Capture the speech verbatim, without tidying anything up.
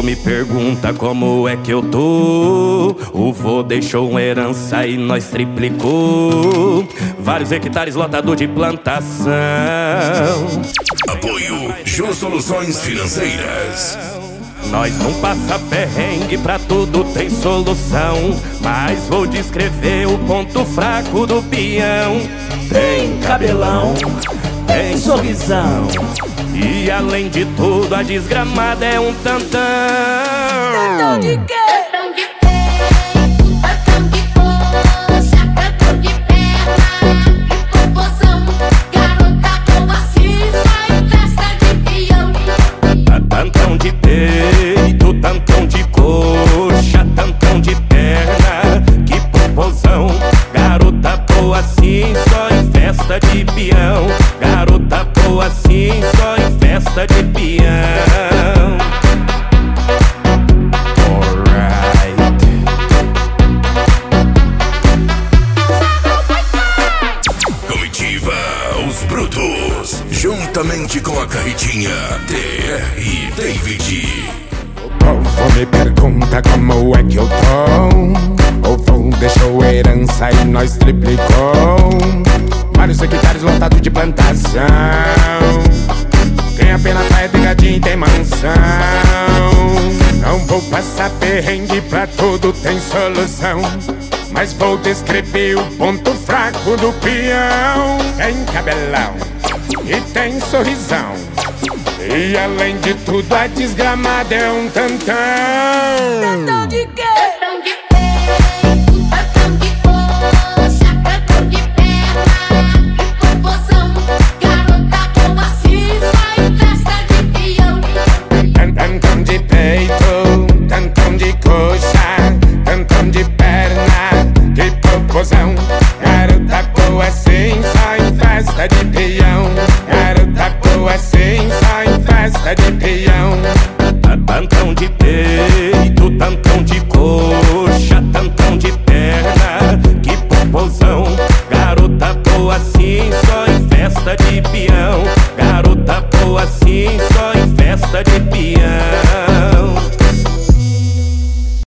me pergunta como é que eu tô. O vô deixou uma herança e nós triplicou. Vários hectares lotado de plantação. Apoio Jô Soluções Financeiras. Nós não passa perrengue, pra tudo tem solução. Mas vou descrever o ponto fraco do peão. Tem cabelão, tem sorrisão, e além de tudo a desgramada é um tantão. tantão de quê? Tantão de pé, tantão de coxa, tantão de perna e popozão. Garota boa assim, só em festa de peão. Tantão de peito, tantão de coxa, tantão de perna, que popozão. Garota boa assim, só em festa de peão. Garota boa assim, só em festa de peão. Alright. Comitiva Os Brutos, juntamente com a carretinha T R David. O povo me pergunta como é que eu tô. O vô deixou herança e nós triplicou. Vários hectares lotados de plantação. Tem apenas praia, tem gadinho, tem mansão. Não vou passar perrengue, pra tudo tem solução. Mas vou descrever o ponto fraco do peão. Tem cabelão e tem sorrisão, e além de tudo a desgramada é um tantão. Tantão de quê? Tantão de pé, tantão de coxa, tantão de perna e popozão. Garota boa assim, só em festa de peão. Tantão de peito, tantão de coxa, tantão de perna, de popozão. Garota boa assim, só em festa de peão. Garota boa assim, só em festa de peão. Tantão de peito, tantão de coxa, tantão de perna, que popozão. Garota boa assim, só em festa de peão. Garota boa assim, só em festa de peão.